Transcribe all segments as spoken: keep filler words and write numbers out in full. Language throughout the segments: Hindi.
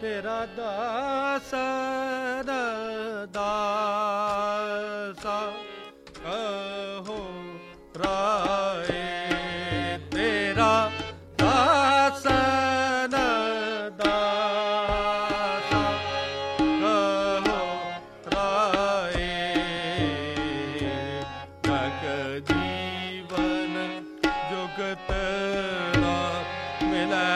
तेरा दासन दासा कहो राय, तेरा दासन दासा कहो राय, जग जीवन जुगत ना मिलै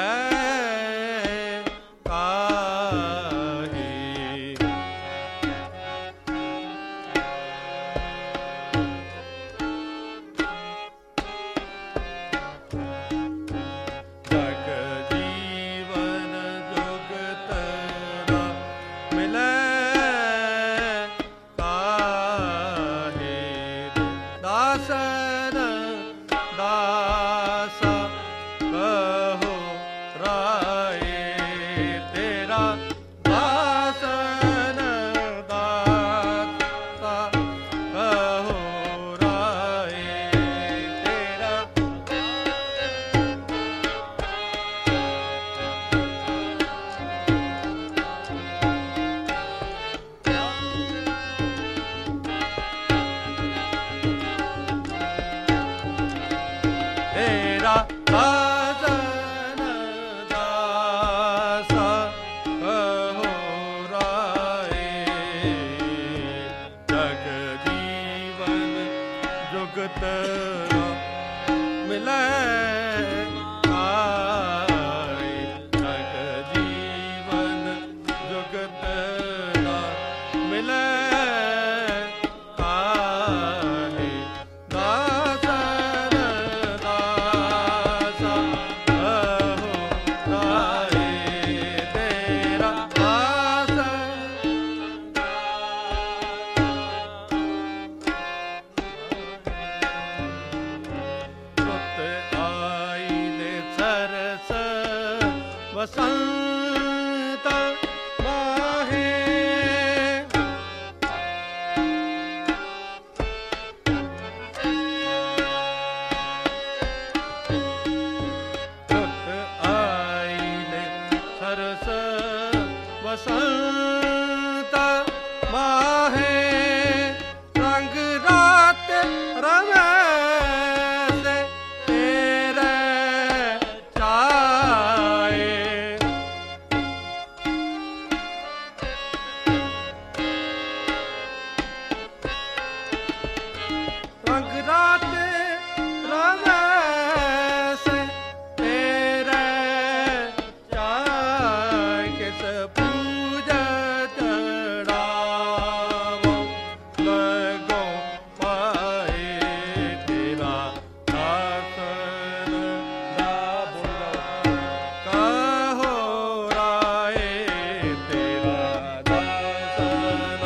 वसंत माहे, रुत आईले सरस वसंत माहे, रंग रात रवे से तेरे चाहे, रंग रात रवे से तेरे चाहे, किस पूजा चढ़ावो लगो पाए, तेरा दासन दाबो कहो राय, तेरा दासन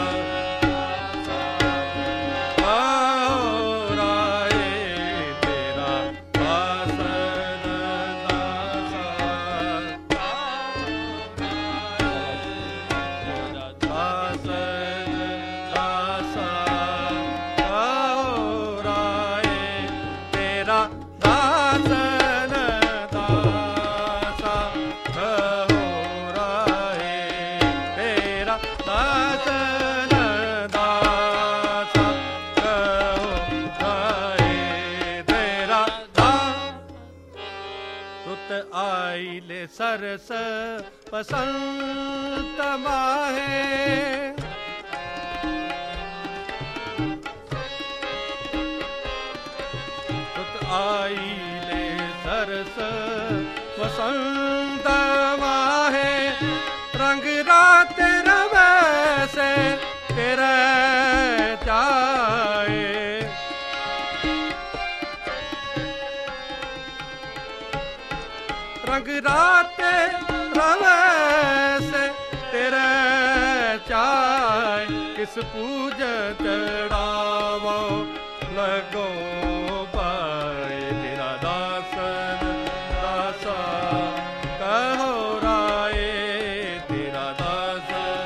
आईले सरस वसंत माहे, रुत आईले सरस वसंत माहे, रंग रात रवे से तेरे चाहे, रंग रात रवे से तेरे चाहे, किस पूजा चढ़ावो लगो पाए, तेरा दासन दासा कहो राय, तेरा दासन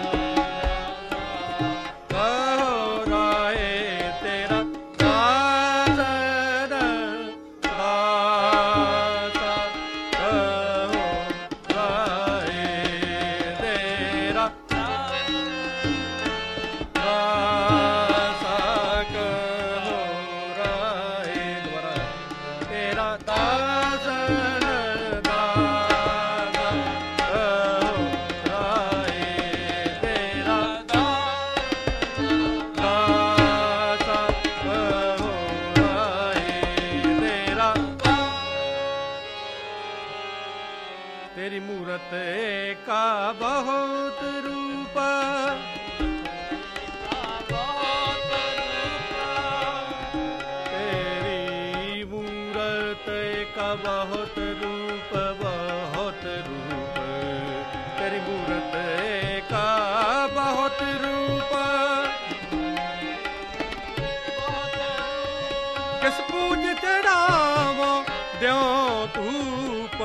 कहो राय, तेरा दासन दासा कहो राय, तेरा ਦਾਸਨ ਦਾਸ ਹੋ ਰਾਏ ਤੇਰਾ ਦਾਸ ਹੋ ਰਾਏ ਤੇਰਾ तेरी मूरत का बहुत रूप तेरी मूरत का बहुत रूप बहुत रूप तेरी मूरत का बहुत रूप किस पूज चढ़ावो द्यो धूप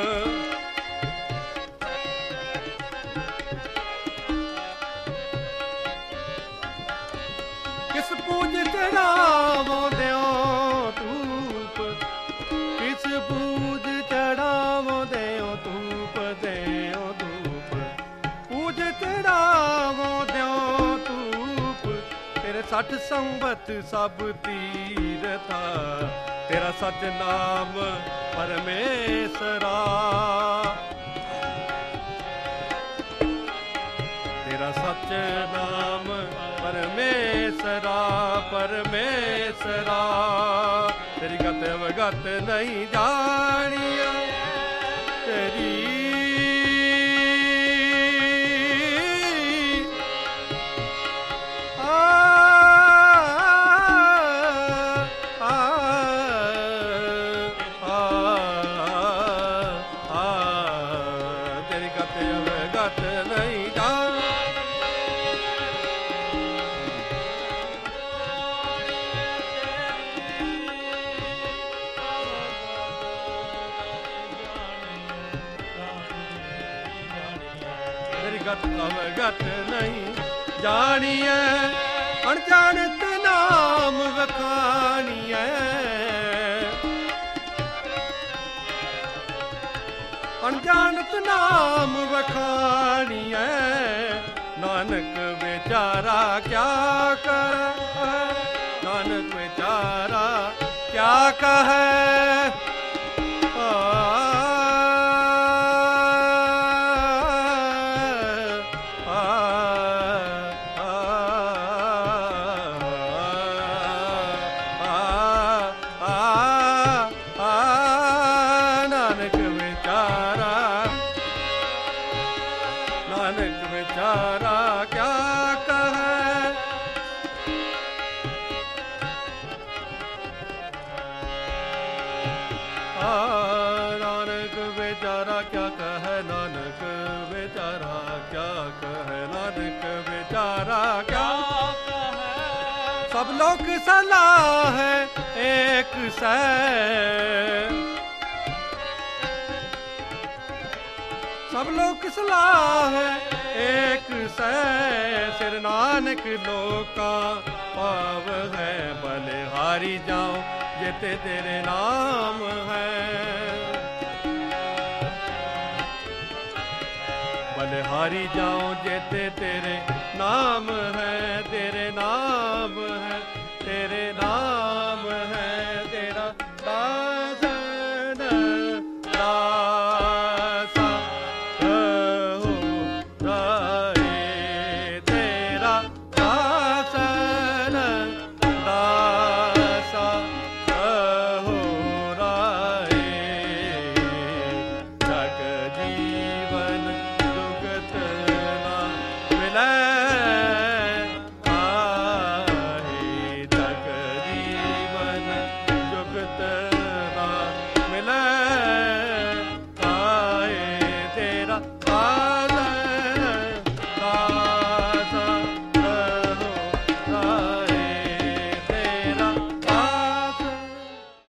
किस पूज चढ़ावो द्यो धूप किस पूज चढ़ावो द्यो धूप द्यो धूप पूज चढ़ावो द्यो धूप तेरे सठ संवत सब तीरथा तेरा सच नाम परमेसरा तेरा सच नाम परमेसरा परमेसरा तेरी गत अवगत नहीं जानिया तेरी आ, आ, आ, आ, तेरी गत अवगत नहीं जान गत अवगत नहीं जानिए अनजानत नाम वखानिए अनजानत नाम वखानिए नानक बेचारा क्या करे नानक बेचारा क्या कहे नानक बेचारा क्या कहे आ, नानक बेचारा क्या कहे नानक बेचारा क्या कहे नानक बेचारा क्या कहे सब लोग सलाह है एक से सब लोग सलाह एक से सिर नानक लोका पाव है बलिहारी जाऊं जेते तेरे नाम है बलिहारी जाऊं जेते तेरे नाम है तेरे नाम है तेरे नाम